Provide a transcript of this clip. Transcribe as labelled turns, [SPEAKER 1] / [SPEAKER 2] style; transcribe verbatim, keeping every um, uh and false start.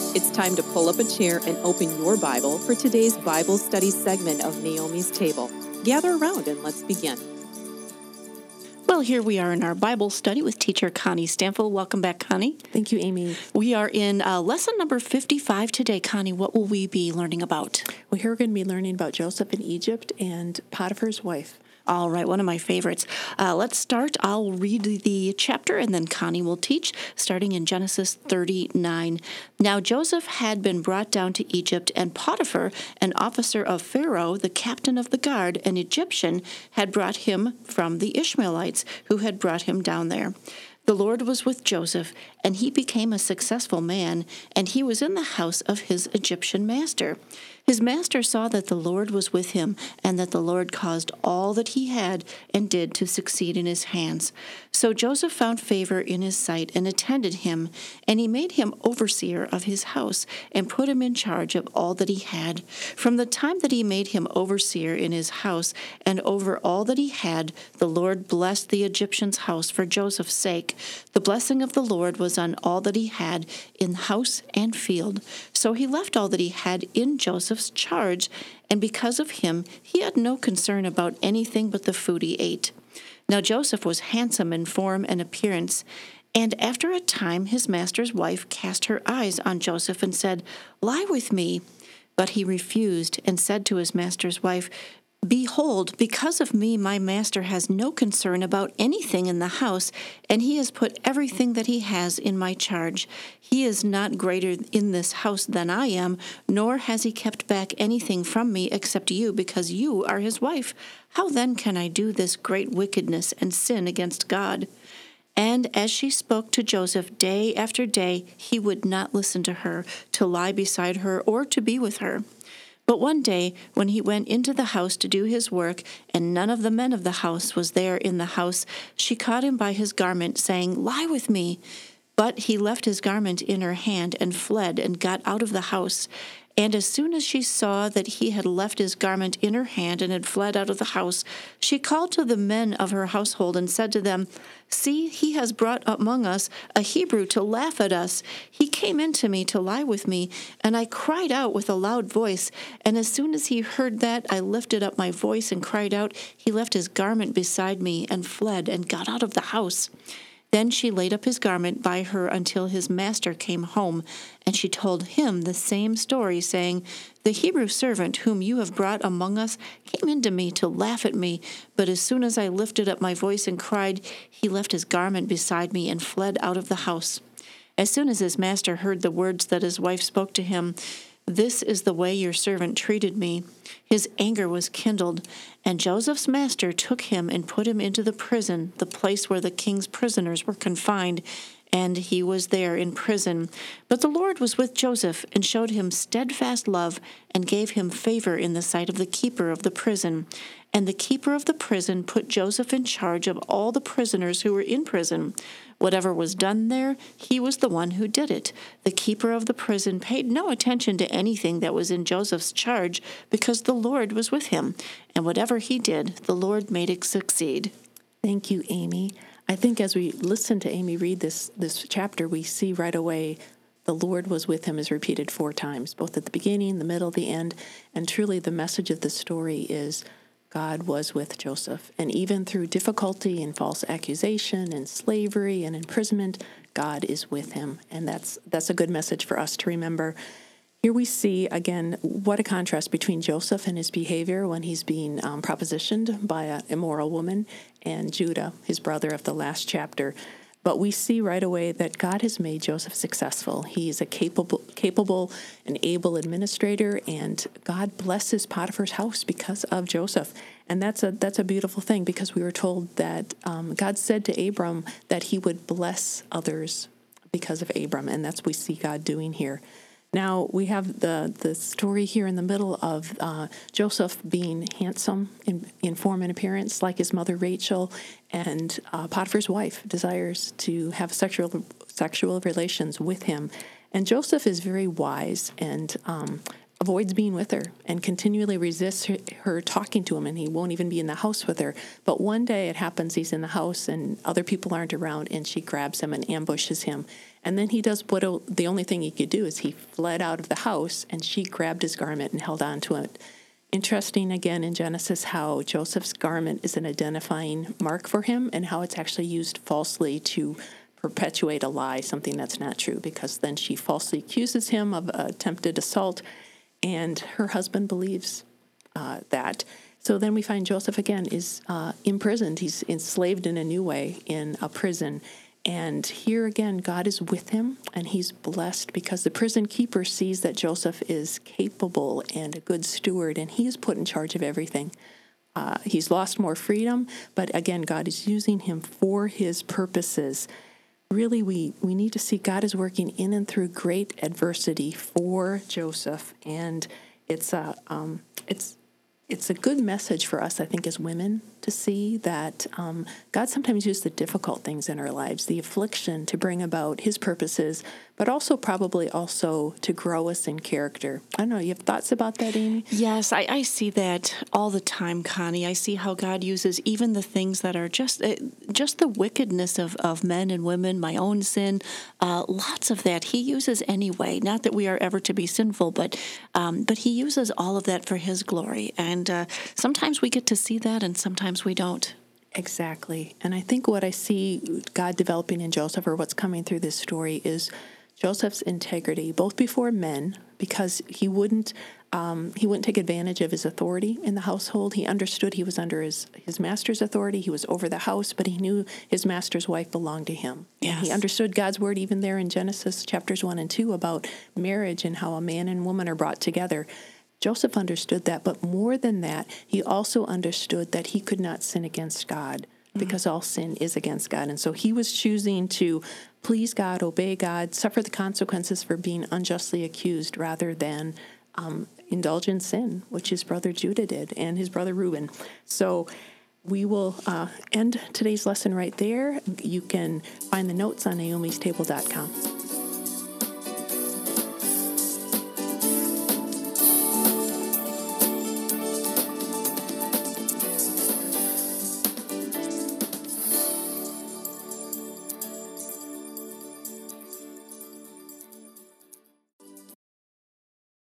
[SPEAKER 1] It's time to pull up a chair and open your Bible for today's Bible study segment of Naomi's Table. Gather around and let's begin.
[SPEAKER 2] Well, here we are in our Bible study with teacher Connie Stanfill. Welcome back, Connie.
[SPEAKER 3] Thank you, Amy.
[SPEAKER 2] We are in uh, lesson number fifty-five today. Connie, what will we be learning about?
[SPEAKER 3] Well, here we're going to be learning about Joseph in Egypt and Potiphar's wife.
[SPEAKER 2] All right, one of my favorites. Uh, let's start. I'll read the chapter and then Connie will teach, starting in Genesis thirty-nine. Now Joseph had been brought down to Egypt, and Potiphar, an officer of Pharaoh, the captain of the guard, an Egyptian, had brought him from the Ishmaelites, who had brought him down there. The Lord was with Joseph, and he became a successful man, and he was in the house of his Egyptian master. His master saw that the Lord was with him, and that the Lord caused all that he had and did to succeed in his hands. So Joseph found favor in his sight and attended him, and he made him overseer of his house and put him in charge of all that he had. From the time that he made him overseer in his house and over all that he had, the Lord blessed the Egyptian's house for Joseph's sake. The blessing of the Lord was on all that he had in house and field. So he left all that he had in Joseph's charge, and because of him, he had no concern about anything but the food he ate. Now Joseph was handsome in form and appearance, and after a time his master's wife cast her eyes on Joseph and said, "Lie with me." But he refused and said to his master's wife, "Behold, because of me my master has no concern about anything in the house, and he has put everything that he has in my charge. He is not greater in this house than I am, nor has he kept back anything from me except you, because you are his wife. How then can I do this great wickedness and sin against God?" And as she spoke to Joseph day after day, he would not listen to her, to lie beside her, or to be with her. But one day, when he went into the house to do his work, and none of the men of the house was there in the house, she caught him by his garment, saying, "Lie with me." But he left his garment in her hand and fled and got out of the house. And as soon as she saw that he had left his garment in her hand and had fled out of the house, she called to the men of her household and said to them, "See, he has brought among us a Hebrew to laugh at us. He came in to me to lie with me, and I cried out with a loud voice. And as soon as he heard that, I lifted up my voice and cried out. He left his garment beside me and fled and got out of the house." Then she laid up his garment by her until his master came home, and she told him the same story, saying, "The Hebrew servant whom you have brought among us came in to me to laugh at me, but as soon as I lifted up my voice and cried, he left his garment beside me and fled out of the house." As soon as his master heard the words that his wife spoke to him, "This is the way your servant treated me," his anger was kindled, and Joseph's master took him and put him into the prison, the place where the king's prisoners were confined, and he was there in prison. But the Lord was with Joseph and showed him steadfast love and gave him favor in the sight of the keeper of the prison. And the keeper of the prison put Joseph in charge of all the prisoners who were in prison. Whatever was done there, he was the one who did it. The keeper of the prison paid no attention to anything that was in Joseph's charge, because the Lord was with him, and whatever he did, the Lord made it succeed.
[SPEAKER 3] Thank you, Amy. I think as we listen to Amy read this, this chapter, we see right away the Lord was with him is repeated four times, both at the beginning, the middle, the end, and truly the message of the story is God was with Joseph. And even through difficulty and false accusation and slavery and imprisonment, God is with him. And that's that's a good message for us to remember. Here we see, again, what a contrast between Joseph and his behavior when he's being um, propositioned by an immoral woman, and Judah, his brother of the last chapter. But we see right away that God has made Joseph successful. He's a capable, capable and able administrator, and God blesses Potiphar's house because of Joseph. And that's a that's a beautiful thing, because we were told that um, God said to Abram that he would bless others because of Abram, and that's what we see God doing here. Now, we have the, the story here in the middle of uh, Joseph being handsome in, in form and appearance, like his mother Rachel, and uh, Potiphar's wife desires to have sexual sexual relations with him. And Joseph is very wise and um, avoids being with her and continually resists her, her talking to him, and he won't even be in the house with her. But one day it happens, he's in the house and other people aren't around, and she grabs him and ambushes him. And then he does what the only thing he could do is he fled out of the house, and she grabbed his garment and held on to it. Interesting, again, in Genesis, how Joseph's garment is an identifying mark for him and how it's actually used falsely to perpetuate a lie, something that's not true, because then she falsely accuses him of attempted assault, and her husband believes uh, that. So then we find Joseph, again, is uh, imprisoned. He's enslaved in a new way in a prison. And here again, God is with him, and he's blessed because the prison keeper sees that Joseph is capable and a good steward, and he is put in charge of everything. Uh, he's lost more freedom, but again, God is using him for his purposes. Really, we, we need to see God is working in and through great adversity for Joseph, and it's a um, it's it's a good message for us, I think, as women to see that um, God sometimes uses the difficult things in our lives, the affliction, to bring about his purposes, but also probably also to grow us in character. I don't know, you have thoughts about that, Amy?
[SPEAKER 2] Yes, I, I see that all the time, Connie. I see how God uses even the things that are just uh, just the wickedness of, of men and women, my own sin, uh, lots of that he uses anyway. Not that we are ever to be sinful, but um, but he uses all of that for his glory. And uh, sometimes we get to see that, and sometimes we don't.
[SPEAKER 3] Exactly. And I think what I see God developing in Joseph, or what's coming through this story, is Joseph's integrity, both before men, because he wouldn't um, he wouldn't take advantage of his authority in the household. He understood he was under his, his master's authority. He was over the house, but he knew his master's wife belonged to him.
[SPEAKER 2] Yes.
[SPEAKER 3] And he understood God's word even there in Genesis chapters one and two about marriage and how a man and woman are brought together. Joseph understood that, but more than that, he also understood that he could not sin against God, because all sin is against God. And so he was choosing to please God, obey God, suffer the consequences for being unjustly accused, rather than um, indulge in sin, which his brother Judah did and his brother Reuben. So we will uh, end today's lesson right there. You can find the notes on naomis table dot com.